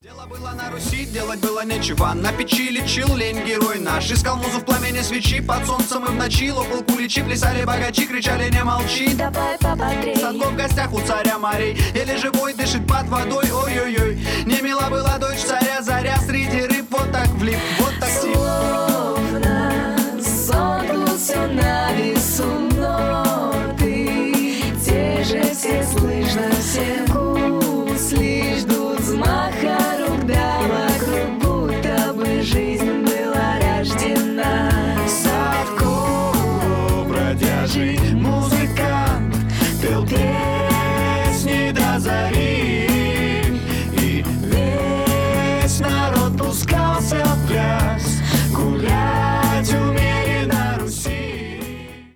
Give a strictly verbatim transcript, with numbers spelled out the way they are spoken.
Дело было на Руси, делать было нечего. На печи лечил лень герой наш. Искал музу в пламени свечи, под солнцем и в ночи. Лопал куличи, плясали богачи, кричали не молчи. Давай пободрей. Садко в гостях у царя морей. Еле живой дышит под водой.